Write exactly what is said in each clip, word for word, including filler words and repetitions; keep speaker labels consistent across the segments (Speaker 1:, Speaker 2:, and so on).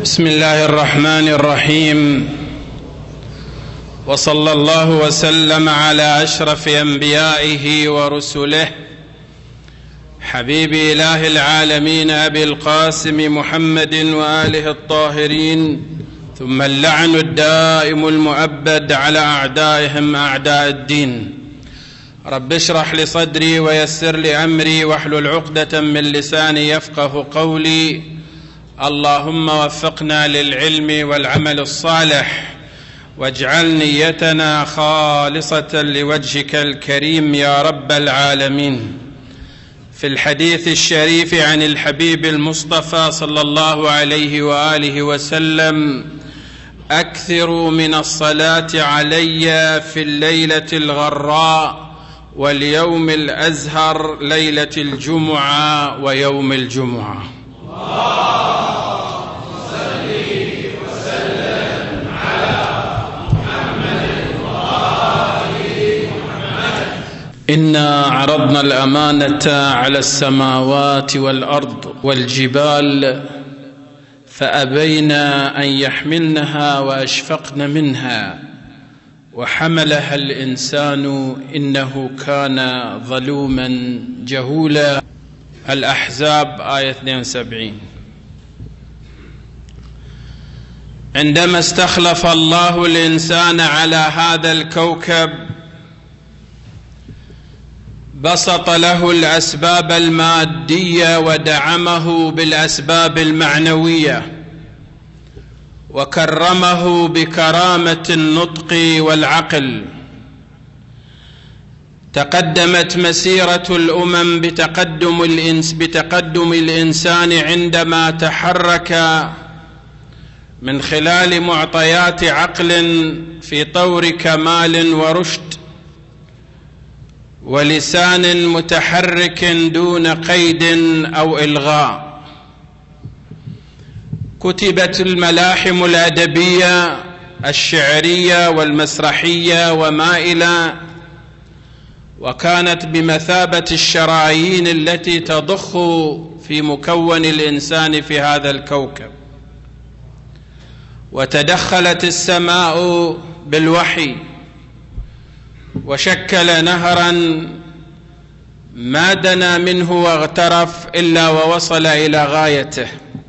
Speaker 1: بسم الله الرحمن الرحيم، وصلى الله وسلم على أشرف أنبيائه ورسله حبيب إله العالمين أبي القاسم محمد وآله الطاهرين، ثم اللعن الدائم المؤبد على أعدائهم أعداء الدين. رب اشرح لي صدري ويسر لي أمري واحلل عقدة من لساني يفقه قولي. اللهم وفقنا للعلم والعمل الصالح، واجعل نيتنا خالصة لوجهك الكريم يا رب العالمين. في الحديث الشريف عن الحبيب المصطفى صلى الله عليه وآله وسلم: أكثروا من الصلاة علي في الليلة الغراء واليوم الأزهر ليلة الجمعة ويوم الجمعة. إنا عرضنا الأمانة على السماوات والأرض والجبال فأبين أن يحملنها وأشفقن منها وحملها الإنسان إنه كان ظلوما جهولا. الأحزاب آية اثنين وسبعين. عندما استخلف الله الإنسان على هذا الكوكب بسط له الأسباب المادية ودعمه بالأسباب المعنوية، وكرمه بكرامة النطق والعقل. تقدمت مسيرة الأمم بتقدم الإنس بتقدم الإنسان عندما تحرك من خلال معطيات عقل في طور كمال ورشد، ولسان متحرك دون قيد أو إلغاء. كتبت الملاحم الأدبية الشعرية والمسرحية وما إلى، وكانت بمثابة الشرايين التي تضخ في مكون الإنسان في هذا الكوكب. وتدخلت السماء بالوحي وشكل نهرا ما دنا منه واغترف إلا ووصل إلى غايته.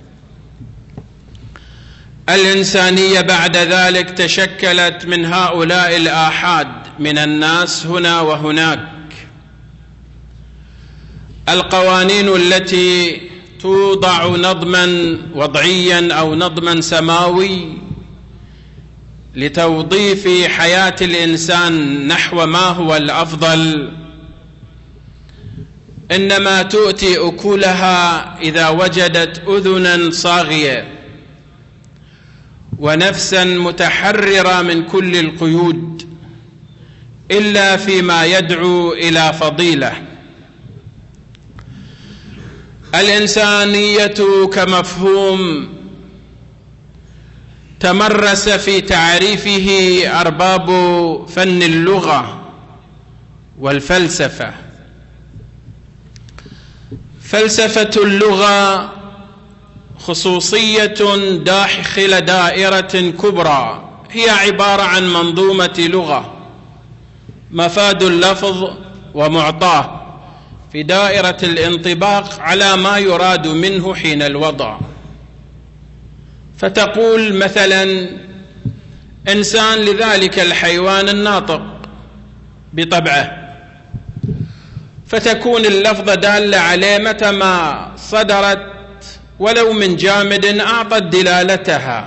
Speaker 1: الإنسانية بعد ذلك تشكلت من هؤلاء الآحاد من الناس هنا وهناك. القوانين التي توضع نظما وضعيا أو نظما سماوي لتوظيف حياة الإنسان نحو ما هو الأفضل، إنما تؤتي أكلها إذا وجدت أذنا صاغية ونفسا متحررة من كل القيود، إلا فيما يدعو إلى فضيلة. الإنسانية كمفهوم تمرس في تعريفه أرباب فن اللغة والفلسفة. فلسفة اللغة خصوصية داخل دائرة كبرى، هي عبارة عن منظومة لغة مفاد اللفظ ومعطاه في دائرة الانطباق على ما يراد منه حين الوضع. فتقول مثلا إنسان لذلك الحيوان الناطق بطبعه، فتكون اللفظة دالة عليه متى ما صدرت ولو من جامد أعطت دلالتها.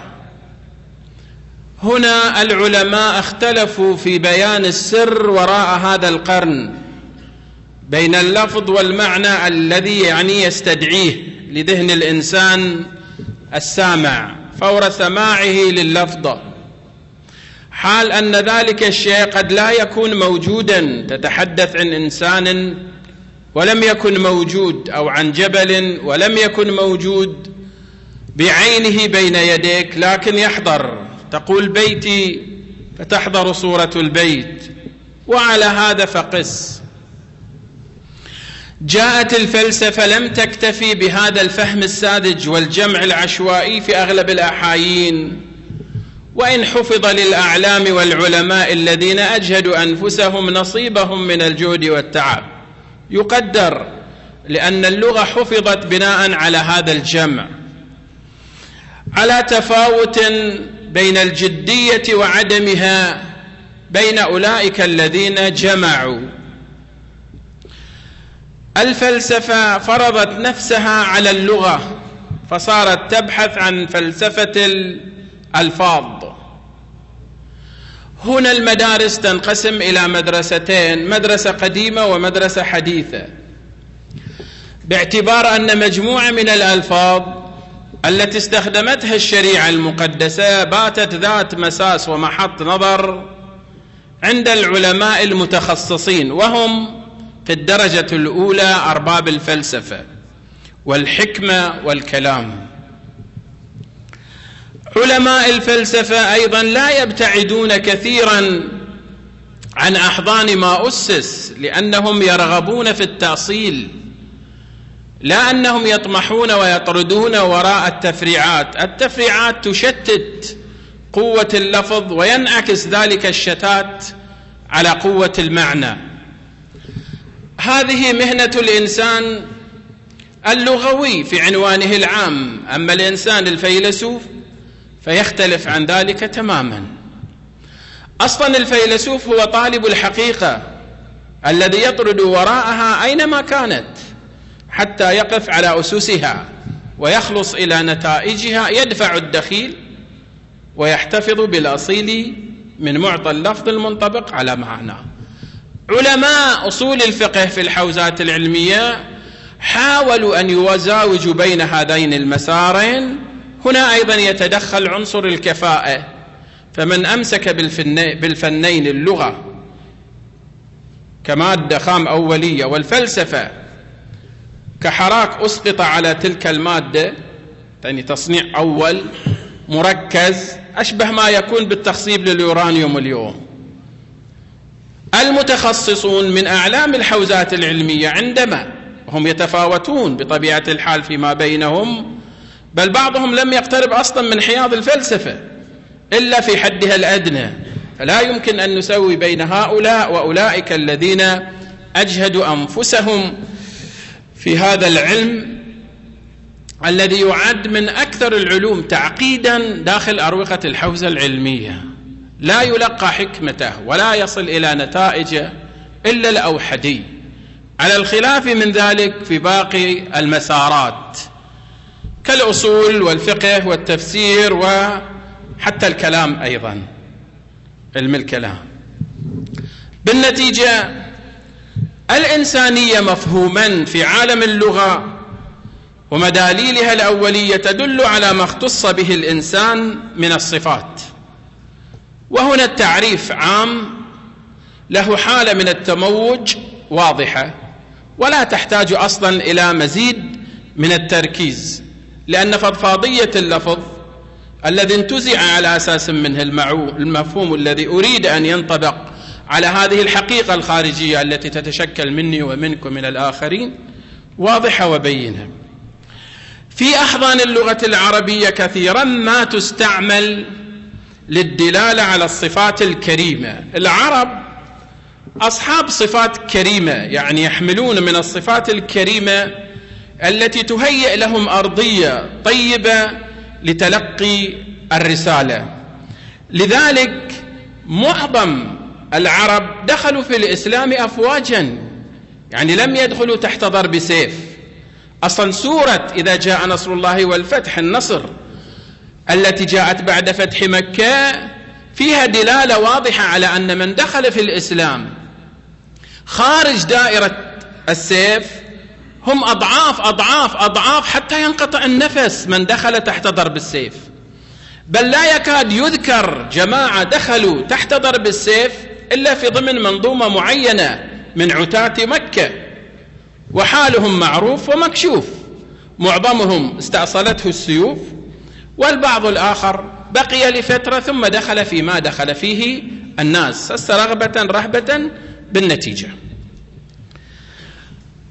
Speaker 1: هنا العلماء اختلفوا في بيان السر وراء هذا القرن بين اللفظ والمعنى الذي يعني يستدعيه لذهن الإنسان السامع فور سماعه لللفظة، حال أن ذلك الشيء قد لا يكون موجودا. تتحدث عن إنسان ولم يكن موجود، أو عن جبل ولم يكن موجود بعينه بين يديك، لكن يحضر. تقول بيتي فتحضر صورة البيت، وعلى هذا فقس. جاءت الفلسفة لم تكتفي بهذا الفهم الساذج والجمع العشوائي في أغلب الأحايين، وإن حفظ للأعلام والعلماء الذين أجهدوا أنفسهم نصيبهم من الجهد والتعب يقدر، لأن اللغة حفظت بناء على هذا الجمع، على تفاوت بين الجدية وعدمها بين أولئك الذين جمعوا. الفلسفة فرضت نفسها على اللغة فصارت تبحث عن فلسفة الألفاظ. هنا المدارس تنقسم إلى مدرستين، مدرسة قديمة ومدرسة حديثة، باعتبار أن مجموعة من الألفاظ التي استخدمتها الشريعة المقدسة باتت ذات مساس ومحط نظر عند العلماء المتخصصين، وهم في الدرجة الأولى أرباب الفلسفة والحكمة والكلام. علماء الفلسفة أيضا لا يبتعدون كثيرا عن أحضان ما أسس، لأنهم يرغبون في التأصيل، لا أنهم يطمحون ويطردون وراء التفريعات. التفريعات تشتت قوة اللفظ وينعكس ذلك الشتات على قوة المعنى. هذه مهنة الإنسان اللغوي في عنوانه العام، أما الإنسان الفيلسوف فيختلف عن ذلك تماما. أصلا الفيلسوف هو طالب الحقيقة الذي يطرد وراءها أينما كانت حتى يقف على أسسها ويخلص إلى نتائجها، يدفع الدخيل ويحتفظ بالأصيل من معطى اللفظ المنطبق على معناه. علماء أصول الفقه في الحوزات العلمية حاولوا أن يزاوجوا بين هذين المسارين. هنا أيضا يتدخل عنصر الكفاءة، فمن أمسك بالفنين اللغة كمادة خام أولية والفلسفة كحراك أسقط على تلك المادة، يعني تصنيع أول مركز أشبه ما يكون بالتخصيب لليورانيوم اليوم. المتخصصون من أعلام الحوزات العلمية عندما هم يتفاوتون بطبيعة الحال فيما بينهم، بل بعضهم لم يقترب أصلا من حياض الفلسفة إلا في حدها الأدنى، فلا يمكن أن نسوي بين هؤلاء وأولئك الذين أجهدوا أنفسهم في هذا العلم الذي يعد من أكثر العلوم تعقيدا داخل أروقة الحوزة العلمية. لا يلقى حكمته ولا يصل إلى نتائج إلا الأوحدي، على الخلاف من ذلك في باقي المسارات كالأصول والفقه والتفسير وحتى الكلام أيضا، علم الكلام. بالنتيجة الإنسانية مفهوما في عالم اللغة ومداليلها الأولية تدل على ما اختص به الإنسان من الصفات، وهنا التعريف عام له حالة من التموج واضحة ولا تحتاج أصلا إلى مزيد من التركيز، لأن فضفاضية اللفظ الذي انتزع على أساس منه المفهوم الذي أريد أن ينطبق على هذه الحقيقة الخارجية التي تتشكل مني ومنكم من الآخرين واضحة وبينة. في أحضان اللغة العربية كثيرا ما تستعمل للدلالة على الصفات الكريمة. العرب أصحاب صفات كريمة، يعني يحملون من الصفات الكريمة التي تهيئ لهم أرضية طيبة لتلقي الرسالة. لذلك معظم العرب دخلوا في الإسلام أفواجا، يعني لم يدخلوا تحت ضرب سيف. أصلا سورة إذا جاء نصر الله والفتح، النصر التي جاءت بعد فتح مكة، فيها دلالة واضحة على أن من دخل في الإسلام خارج دائرة السيف هم أضعاف أضعاف أضعاف حتى ينقطع النفس من دخل تحت ضرب السيف، بل لا يكاد يذكر جماعة دخلوا تحت ضرب السيف إلا في ضمن منظومة معينة من عتاة مكة، وحالهم معروف ومكشوف. معظمهم استأصلته السيوف، والبعض الآخر بقي لفترة ثم دخل فيما دخل فيه الناس، رغبة رهبة بالنتيجة.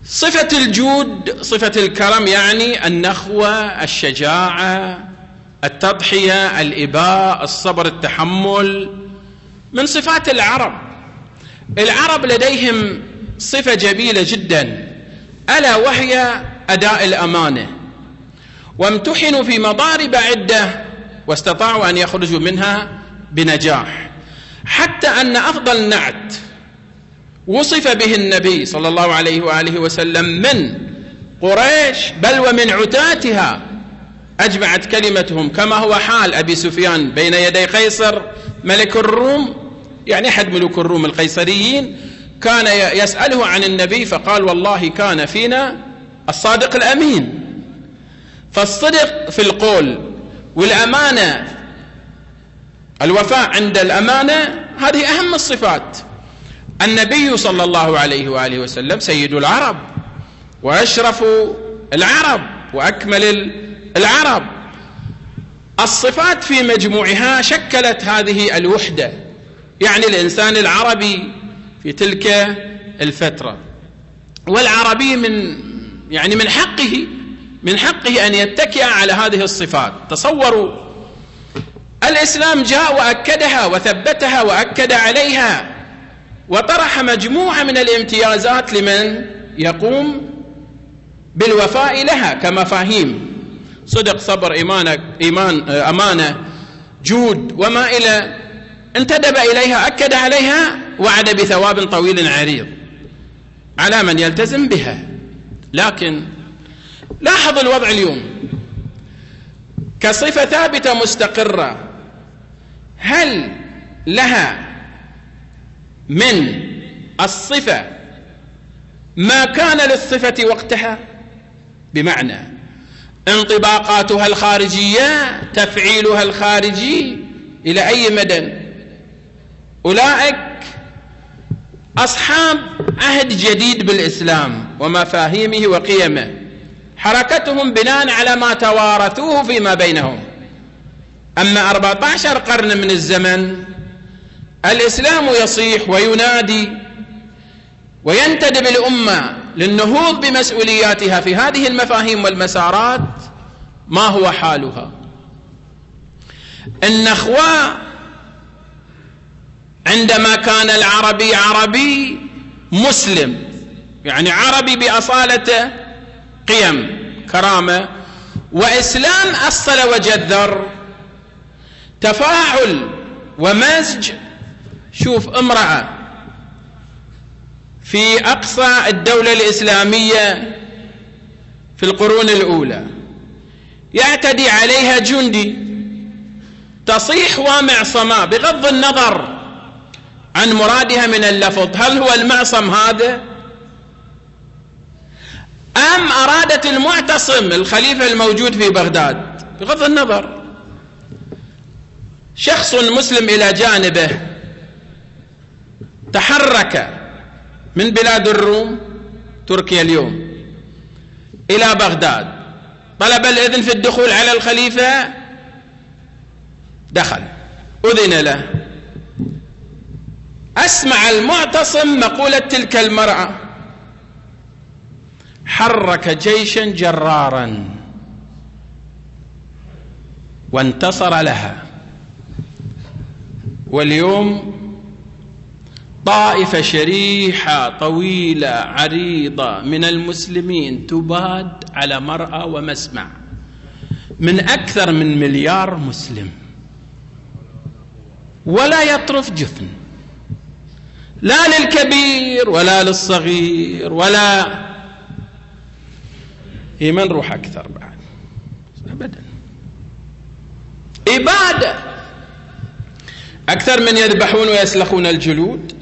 Speaker 1: صفة الجود، صفة الكرم، يعني النخوة، الشجاعة، التضحية، الإباء، الصبر، التحمل، من صفات العرب. العرب لديهم صفة جميلة جدا، ألا وهي أداء الأمانة، وامتحنوا في مضارب عدة واستطاعوا أن يخرجوا منها بنجاح، حتى أن أفضل نعت وصف به النبي صلى الله عليه وآله وسلم من قريش بل ومن عتاتها أجمعت كلمتهم، كما هو حال أبي سفيان بين يدي قيصر ملك الروم، يعني أحد ملوك الروم القيصريين، كان يسأله عن النبي فقال والله كان فينا الصادق الأمين. فالصدق في القول والأمانة، الوفاء عند الأمانة، هذه أهم الصفات. النبي صلى الله عليه وآله وسلم سيد العرب وأشرف العرب وأكمل العرب. الصفات في مجموعها شكلت هذه الوحدة، يعني الإنسان العربي في تلك الفترة. والعربي من يعني من حقه من حقه أن يتكئ على هذه الصفات. تصوروا الإسلام جاء وأكدها وثبتها وأكد عليها، وطرح مجموعة من الامتيازات لمن يقوم بالوفاء لها كمفاهيم: صدق، صبر، إيمان, إيمان أمانة، جود، وما إلى انتدب إليها، أكد عليها، وعد بثواب طويل عريض على من يلتزم بها. لكن لاحظ الوضع اليوم كصفة ثابتة مستقرة، هل لها من الصفة ما كان للصفة وقتها؟ بمعنى انطباقاتها الخارجية، تفعيلها الخارجي إلى أي مدى؟ أولئك أصحاب عهد جديد بالإسلام ومفاهيمه وقيمه، حركتهم بناء على ما توارثوه فيما بينهم. أما أربعة عشر قرن من الزمن الإسلام يصيح وينادي وينتدب الأمة للنهوض بمسؤولياتها في هذه المفاهيم والمسارات. ما هو حالها؟ النخوة عندما كان العربي عربي مسلم، يعني عربي بأصالته، قيم، كرامة، وإسلام أصل وجذر، تفاعل ومزج. شوف امرأة في أقصى الدولة الإسلامية في القرون الأولى يعتدي عليها جندي، تصيح ومعصمة بغض النظر عن مرادها من اللفظ. هل هو المعصم هذا أم أرادت المعتصم الخليفة الموجود في بغداد؟ بغض النظر، شخص مسلم إلى جانبه تحرك من بلاد الروم، تركيا اليوم، إلى بغداد، طلب الإذن في الدخول على الخليفة، دخل، أذن له. أسمع المعتصم مقولة تلك المرأة: حرك جيشا جرارا وانتصر لها. واليوم طائفة شريحة طويلة عريضة من المسلمين تباد على مرأى ومسمع من أكثر من مليار مسلم، ولا يطرف جفن، لا للكبير ولا للصغير، ولا من روح أكثر بعد أبدا. إبادة أكثر من يذبحون ويسلخون الجلود.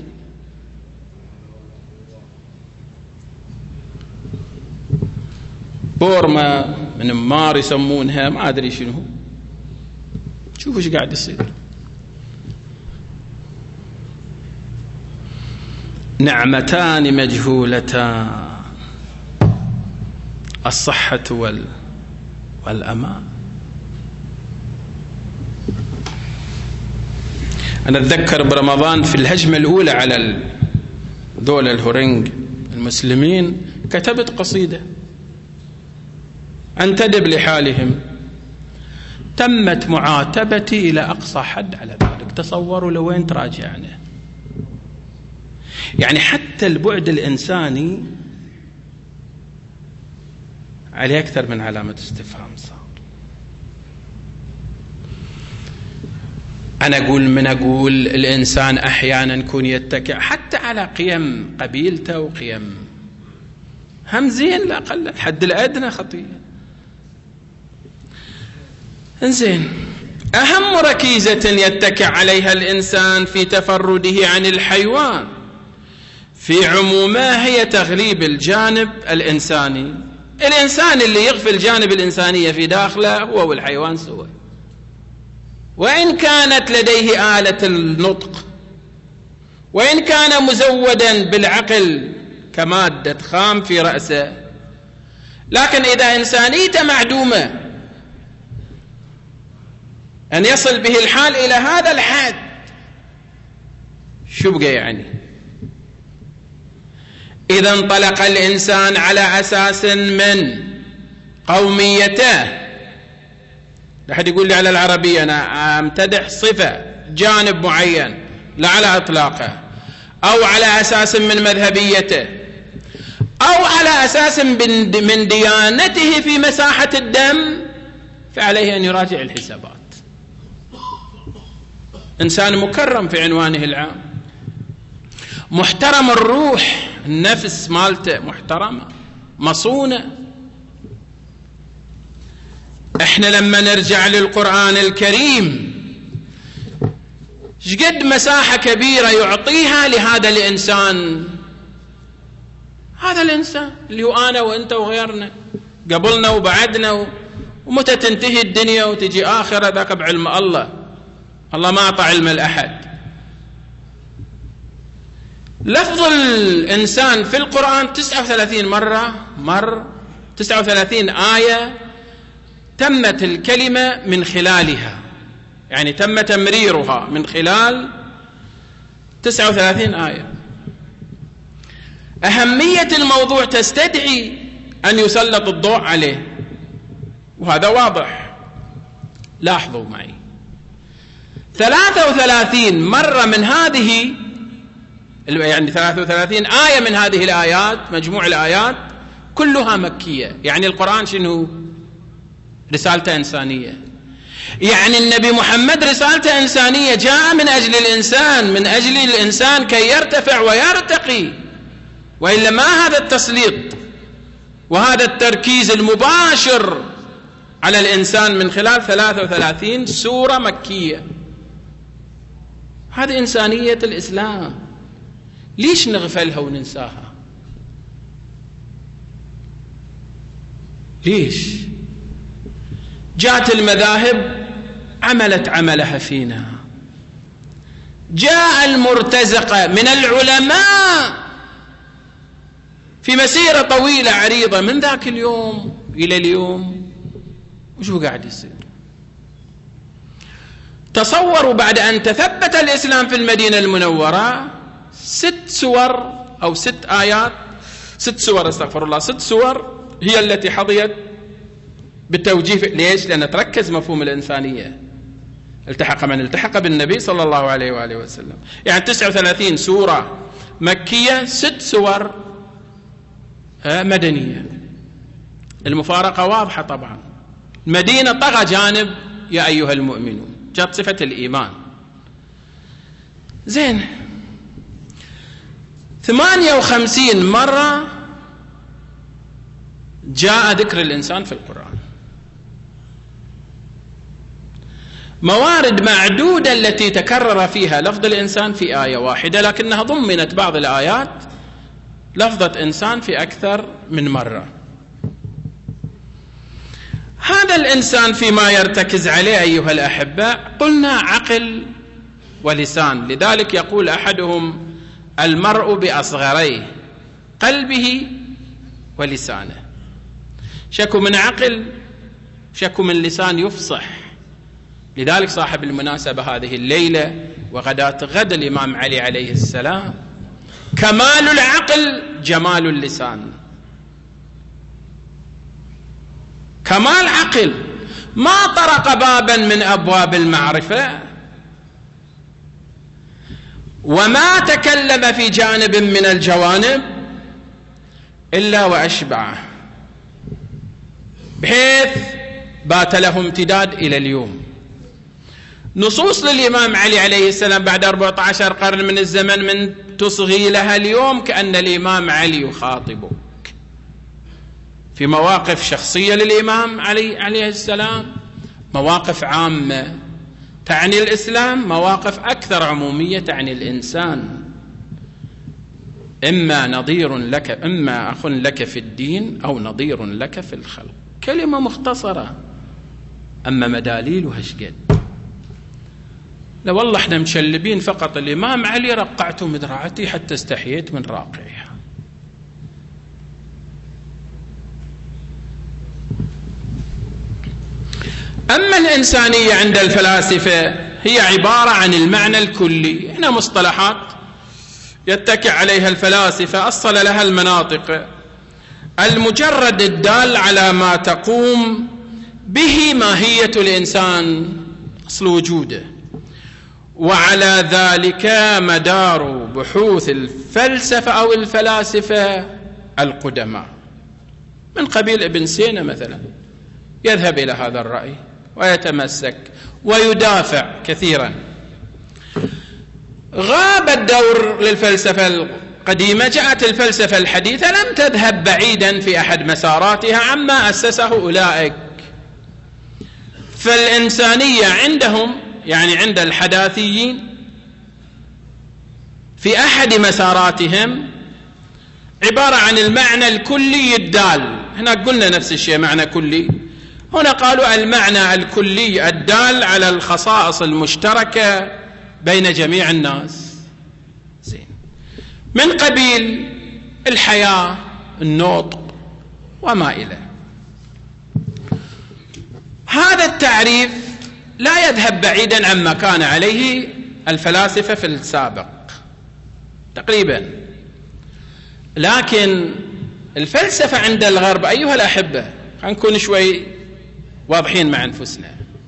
Speaker 1: بورما من مار يسمونها، ما أدري شنو. شوفوا ايش قاعد يصير. نعمتان مجهولتان، الصحة وال والأمان. أنا أتذكر برمضان في الهجمة الأولى على دول الهورنج المسلمين كتبت قصيدة أنتدب لحالهم، تمت معاتبتي إلى أقصى حد على ذلك. تصوروا لوين تراجعنا. يعني حتى البعد الإنساني عليه أكثر من علامة استفهام صار. أنا أقول من أقول الإنسان أحيانا يكون يتكئ حتى على قيم قبيلته وقيم هم زين، لا أقل الحد الأدنى خطيئة. إنزين، أهم ركيزة يتكئ عليها الإنسان في تفرده عن الحيوان في عمومها هي تغليب الجانب الإنساني. الإنسان اللي يغفل الجانب الإنسانية في داخله هو والحيوان سوا، وإن كانت لديه آلة النطق، وإن كان مزودا بالعقل كمادة خام في رأسه، لكن إذا إنسانيته معدومة أن يصل به الحال إلى هذا الحد، شو بقى يعني؟ إذا انطلق الإنسان على أساس من قوميته، لا أحد يقول لي على العربية أنا أمتدح صفة جانب معين، لا على إطلاقه، أو على أساس من مذهبيته، أو على أساس من ديانته في مساحة الدم، فعليه أن يراجع الحسابات. إنسان مكرم في عنوانه العام، محترم الروح، النفس مالته محترمة مصونة. احنا لما نرجع للقرآن الكريم شقد مساحة كبيرة يعطيها لهذا الإنسان، هذا الإنسان اللي هو أنا وأنت وغيرنا، قبلنا وبعدنا، ومتى تنتهي الدنيا وتجي آخرة ذاك بعلم الله. الله ما أعطى علم الأحد. لفظ الإنسان في القرآن تسعة وثلاثين مرة مر، تسعة وثلاثين آية تمت الكلمة من خلالها، يعني تم تمريرها من خلال تسعة وثلاثين آية. أهمية الموضوع تستدعي أن يسلط الضوء عليه، وهذا واضح. لاحظوا معي، ثلاثة وثلاثين مرة من هذه، يعني ثلاثة وثلاثين آية من هذه الآيات، مجموع الآيات كلها مكية. يعني القرآن شنو؟ رسالته إنسانية. يعني النبي محمد رسالته إنسانية، جاء من أجل الإنسان، من أجل الإنسان كي يرتفع ويرتقي، وإلا ما هذا التسليط وهذا التركيز المباشر على الإنسان من خلال ثلاثة وثلاثين سورة مكية. هذه إنسانية الإسلام، ليش نغفلها وننساها؟ ليش؟ جاءت المذاهب عملت عملها فينا، جاء المرتزقة من العلماء في مسيرة طويلة عريضة من ذاك اليوم إلى اليوم، وشو قاعد يصير؟ تصوروا بعد أن تثبت الإسلام في المدينة المنورة، ست سور أو ست آيات، ست سور استغفر الله، ست سور هي التي حظيت بالتوجيه. ليش؟ لأن تركز مفهوم الإنسانية، التحق من التحق بالنبي صلى الله عليه وآله وسلم. يعني تسعة وثلاثين سورة مكية، ست سور مدنية. المفارقة واضحة طبعا. المدينة طغى جانب يا أيها المؤمنون، جاءت صفة الإيمان. زين، ثمانية وخمسين مرة جاء ذكر الإنسان في القرآن، موارد معدودة التي تكرر فيها لفظ الإنسان في آية واحدة، لكنها ضمنت بعض الآيات لفظة إنسان في أكثر من مرة. هذا الإنسان فيما يرتكز عليه أيها الأحباء قلنا عقل ولسان. لذلك يقول أحدهم المرء بأصغريه، قلبه ولسانه. شكو من عقل، شكو من لسان يفصح. لذلك صاحب المناسبة هذه الليلة وغداة غد الإمام علي عليه السلام، كمال العقل جمال اللسان. كمال عقل، ما طرق بابا من أبواب المعرفة وما تكلم في جانب من الجوانب إلا وأشبعه، بحيث بات له امتداد إلى اليوم. نصوص للإمام علي عليه السلام بعد أربعة عشر قرن من الزمن من تصغي لها اليوم كأن الإمام علي يخاطبك في مواقف شخصية للإمام علي عليه السلام، مواقف عامة تعني الإسلام، مواقف أكثر عمومية تعني الإنسان. إما نظير لك، إما أخ لك في الدين أو نظير لك في الخلق. كلمة مختصرة أما مداليلها شقد. لو والله احنا مشلبين فقط الإمام علي رقعت مدرعتي حتى استحييت من راقعها. أما الإنسانية عند الفلاسفة هي عبارة عن المعنى الكلي. هنا مصطلحات يتكئ عليها الفلاسفة أصل لها المناطق، المجرد الدال على ما تقوم به ماهية الإنسان، أصل وجوده، وعلى ذلك مدار بحوث الفلسفة أو الفلاسفة القدماء، من قبيل ابن سينا مثلا يذهب إلى هذا الرأي ويتمسك ويدافع كثيرا. غاب الدور للفلسفة القديمة، جاءت الفلسفة الحديثة لم تذهب بعيدا في أحد مساراتها عما أسسه أولئك. فالإنسانية عندهم يعني عند الحداثيين في أحد مساراتهم عبارة عن المعنى الكلي الدال. هنا قلنا نفس الشيء معنى كلي، هنا قالوا المعنى الكلي الدال على الخصائص المشتركة بين جميع الناس. زين، من قبيل الحياة، النطق وما إليه. هذا التعريف لا يذهب بعيدا عما كان عليه الفلاسفة في السابق تقريبا، لكن الفلسفة عند الغرب أيها الأحبة هنكون شوي واضحين مع أنفسنا.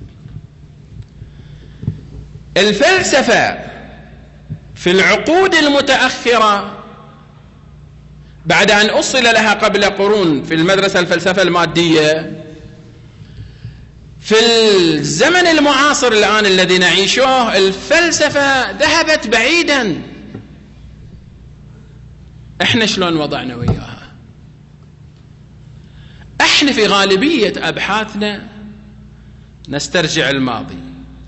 Speaker 1: الفلسفة في العقود المتأخرة بعد أن أصل لها قبل قرون في المدرسة الفلسفة المادية، في الزمن المعاصر الآن الذي نعيشه الفلسفة ذهبت بعيدا. احنا شلون وضعنا وياها؟ احنا في غالبية أبحاثنا نسترجع الماضي،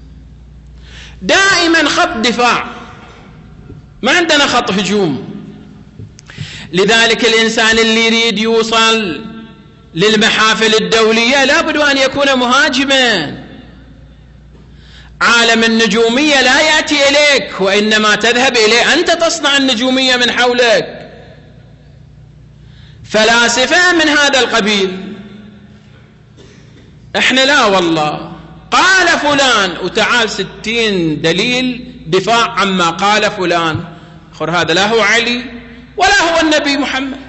Speaker 1: دائما خط دفاع، ما عندنا خط هجوم. لذلك الإنسان اللي يريد يوصل للمحافل الدولية لابد أن يكون مهاجما. عالم النجومية لا يأتي إليك وإنما تذهب إليه، أنت تصنع النجومية من حولك. فلاسفة من هذا القبيل. احنا لا والله قال فلان وتعال ستين دليل دفاع عما قال فلان. خر هذا لا هو علي ولا هو النبي محمد.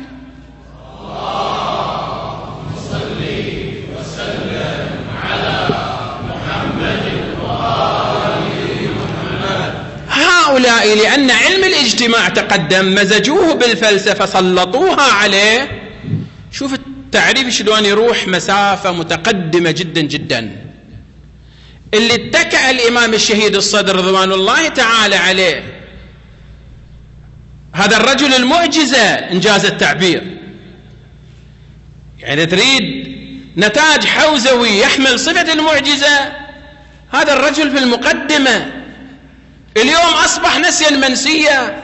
Speaker 1: اللهم صل وسلم على محمد وآل محمد. هؤلاء لأن علم الاجتماع تقدم مزجوه بالفلسفة سلطوها عليه. شوف التعريف شلون يروح مسافة متقدمة جدا جدا. اللي اتكأ الإمام الشهيد الصدر رضوان الله تعالى عليه، هذا الرجل المعجزة إنجاز التعبير، يعني تريد نتاج حوزوي يحمل صفة المعجزة، هذا الرجل في المقدمة. اليوم أصبح نسيا منسيا.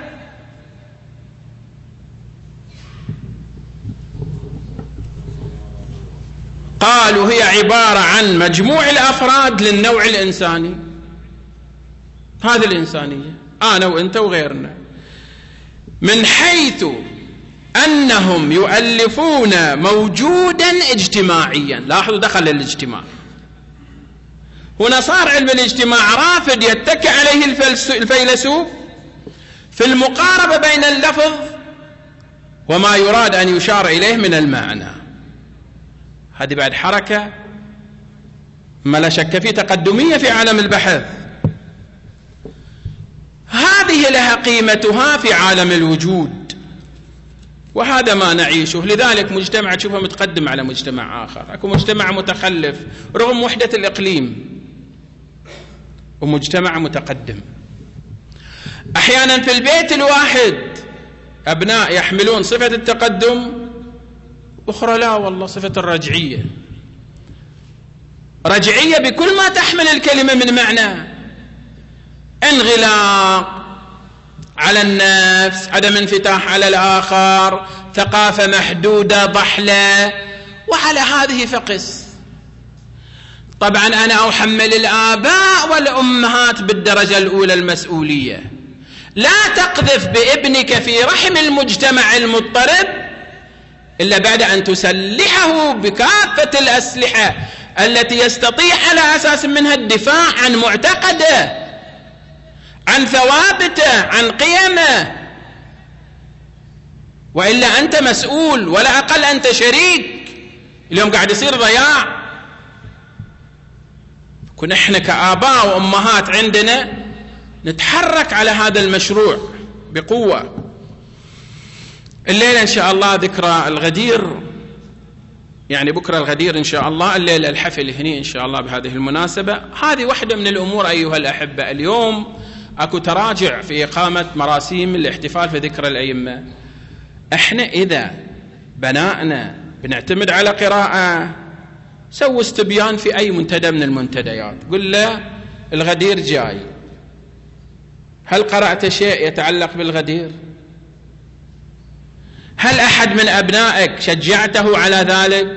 Speaker 1: قالوا هي عبارة عن مجموع الأفراد للنوع الإنساني. هذه الإنسانية أنا وإنت وغيرنا، من حيث أنهم يؤلفون موجودا اجتماعيا. لاحظوا دخل الاجتماع هنا، صار علم الاجتماع رافد يتكئ عليه الفيلسوف في المقاربة بين اللفظ وما يراد أن يشار إليه من المعنى. هذه بعد حركة ما لا شك في تقدمية في عالم البحث. هذه لها قيمتها في عالم الوجود، وهذا ما نعيشه. لذلك مجتمع تشوفه متقدم على مجتمع آخر، أكو مجتمع متخلف رغم وحدة الإقليم، ومجتمع متقدم. أحيانا في البيت الواحد أبناء يحملون صفة التقدم، أخرى لا والله صفة الرجعية، رجعية بكل ما تحمل الكلمة من معنى: انغلاق على النفس، عدم انفتاح على الآخر، ثقافة محدودة ضحلة، وعلى هذه فقس. طبعا أنا أحمل الآباء والأمهات بالدرجة الأولى المسؤولية. لا تقذف بابنك في رحم المجتمع المضطرب إلا بعد أن تسلحه بكافة الأسلحة التي يستطيع على أساس منها الدفاع عن معتقده، عن ثوابته، عن قيمه، وإلا أنت مسؤول، ولا أقل أنت شريك. اليوم قاعد يصير ضياع. كنا احنا كآباء وأمهات عندنا نتحرك على هذا المشروع بقوة. الليلة إن شاء الله ذكرى الغدير، يعني بكرة الغدير إن شاء الله، الليلة الحفل هني إن شاء الله بهذه المناسبة. هذه واحدة من الأمور أيها الأحبة. اليوم أكو تراجع في إقامة مراسيم الاحتفال في ذكرى الأئمة. احنا إذا بنائنا بنعتمد على قراءة، سووا استبيان في أي منتدى من المنتديات، قل له الغدير جاي، هل قرأت شيء يتعلق بالغدير؟ هل أحد من أبنائك شجعته على ذلك؟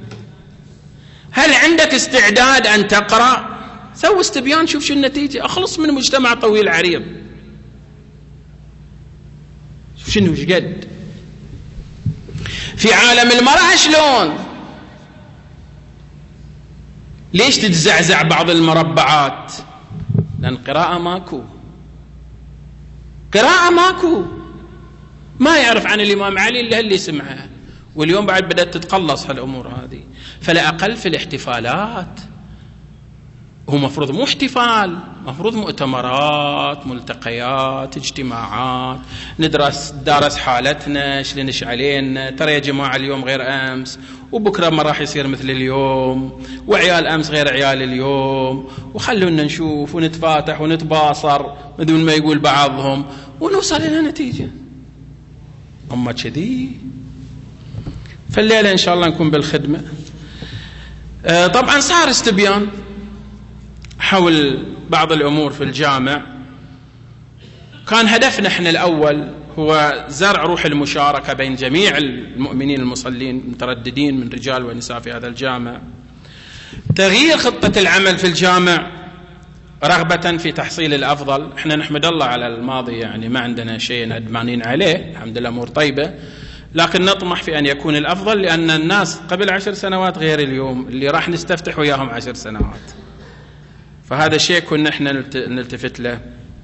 Speaker 1: هل عندك استعداد أن تقرأ؟ سووا استبيان، شوف شو النتيجة. أخلص من مجتمع طويل عريض. شوف شنو وش قد في عالم المرأة شلون. ليش تتزعزع بعض المربعات؟ لأن قراءة ماكو، قراءة ماكو، ما يعرف عن الإمام علي إلا اللي سمعها. واليوم بعد بدأت تتقلص هالأمور هذه. فلا أقل في الاحتفالات، هو مفروض مو احتفال، مفروض مؤتمرات، ملتقيات، اجتماعات، ندرس دارس حالتنا، شلنش علينا، ترى يا جماعة اليوم غير أمس، وبكرة ما راح يصير مثل اليوم، وعيال أمس غير عيال اليوم، وخلونا نشوف ونتفاتح ونتباصر بدون ما يقول بعضهم، ونوصل إلى نتيجة. أما كذي فالليلة إن شاء الله نكون بالخدمة. آه طبعا صار استبيان حول بعض الأمور في الجامع. كان هدفنا احنا الأول هو زرع روح المشاركة بين جميع المؤمنين المصلين المترددين من رجال ونساء في هذا الجامع، تغيير خطة العمل في الجامع رغبة في تحصيل الأفضل. احنا نحمد الله على الماضي، يعني ما عندنا شيء ندمانين عليه، الحمد لله أمور طيبة، لكن نطمح في أن يكون الأفضل، لأن الناس قبل عشر سنوات غير اليوم اللي راح نستفتح وياهم عشر سنوات. فهذا الشيء كنا احنا نلتفت له.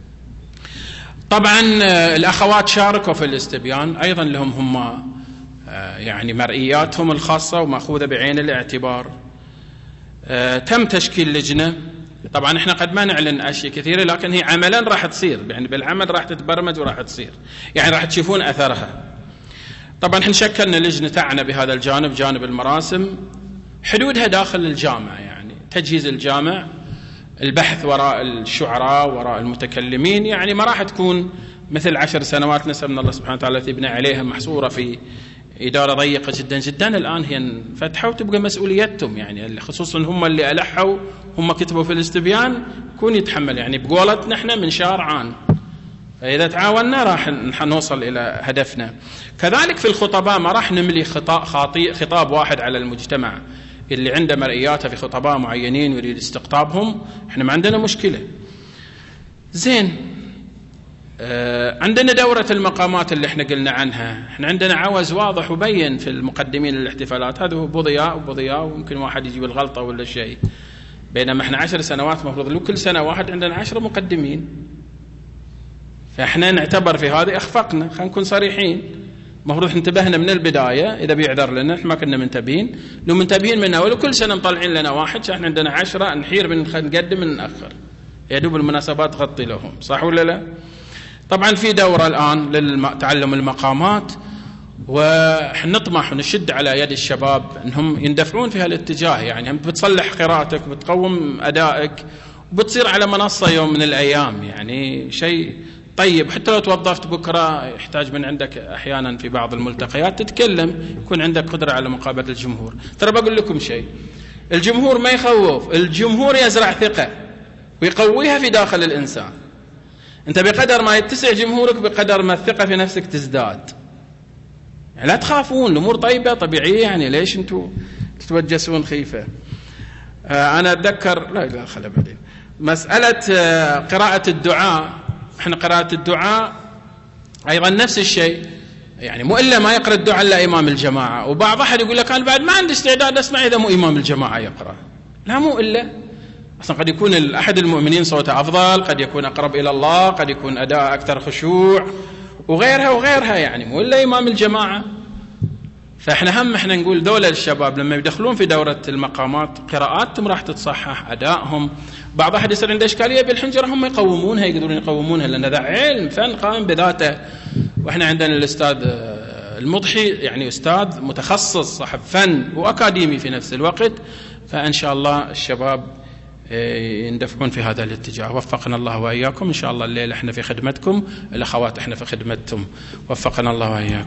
Speaker 1: طبعا الأخوات شاركوا في الاستبيان، أيضا لهم هم يعني مرئياتهم الخاصة ومأخوذة بعين الاعتبار. تم تشكيل لجنة. طبعا احنا قد ما نعلن أشياء كثيرة، لكن هي عملا راح تصير، يعني بالعمل راح تتبرمج وراح تصير، يعني راح تشوفون أثرها. طبعا احنا شكلنا لجنة تعنى بهذا الجانب، جانب المراسم، حدودها داخل الجامعة، يعني تجهيز الجامع، البحث وراء الشعراء وراء المتكلمين، يعني ما راح تكون مثل عشر سنوات نسأل من الله سبحانه وتعالى تبنى عليها محصورة في إدارة ضيقة جدا جدا. الآن هي انفتحوا وتبقى مسؤوليتهم، يعني خصوصا هم اللي ألحوا، هم كتبوا في الاستبيان، كون يتحمل، يعني بقولتنا احنا من شهر عام. فإذا تعاوننا راح نوصل إلى هدفنا. كذلك في الخطباء ما راح نملي خطاب, خطاب واحد على المجتمع، اللي عنده مرئياته في خطباء معينين ويريد استقطابهم، احنا ما عندنا مشكلة. زين، آه عندنا دورة المقامات اللي احنا قلنا عنها، احنا عندنا عوز واضح وبين في المقدمين للاحتفالات، هذا هو بضياء وبضياء، ويمكن واحد يجيب الغلطة ولا شيء، بينما احنا عشر سنوات مفروض له كل سنة واحد عندنا عشر مقدمين. فاحنا نعتبر في هذه اخفقنا، خلينا نكون صريحين، المفروض انتبهنا من البداية. إذا بيعذر لنا إحنا ما كنا منتبهين، لو منتبهين من أول وكل سنة مطلعين لنا واحد، احنا عندنا عشرة نحير من نقدم من نأخر، يدوب المناسبات تغطي لهم، صح ولا لا؟ طبعا في دورة الآن لتعلم المقامات، ونطمح ونشد على يد الشباب أنهم يندفعون في هالاتجاه، يعني بتصلح قراءتك وبتقوم أدائك وبتصير على منصة يوم من الأيام، يعني شيء طيب. حتى لو توظفت بكرة يحتاج من عندك أحيانا في بعض الملتقيات تتكلم، يكون عندك قدرة على مقابلة الجمهور. ترى بقول لكم شيء، الجمهور ما يخوف، الجمهور يزرع ثقة ويقويها في داخل الإنسان. أنت بقدر ما يتسع جمهورك بقدر ما الثقة في نفسك تزداد. يعني لا تخافون، الأمور طيبة طبيعية، يعني ليش أنتوا تتوجسون خيفة؟ آه أنا أتذكر، لا لا خلي بعدين، مسألة آه قراءة الدعاء. احنا قراءة الدعاء أيضا نفس الشيء، يعني مو إلا ما يقرأ الدعاء إلا إمام الجماعة. وبعض أحد يقول لك أنا بعد ما عندي استعداد أسمع إذا مو إمام الجماعة يقرأ. لا، مو إلا أصلا قد يكون أحد المؤمنين صوته أفضل، قد يكون أقرب إلى الله، قد يكون أداء أكثر خشوع وغيرها وغيرها، يعني مو إلا إمام الجماعة. فإحنا هم إحنا نقول دولة الشباب لما يدخلون في دورة المقامات قراءاتهم راح تتصحح، أدائهم. بعض أحد يصير عنده إشكالية بالحنجرة، هم يقومونها، يقدرون يقومونها، لأن ذا علم فن قائم بذاته. وإحنا عندنا الأستاذ المضحي يعني أستاذ متخصص صاحب فن وأكاديمي في نفس الوقت. فإن شاء الله الشباب يندفعون في هذا الاتجاه. وفقنا الله وإياكم. إن شاء الله الليلة إحنا في خدمتكم، الأخوات إحنا في خدمتكم. وفقنا الله وإياكم.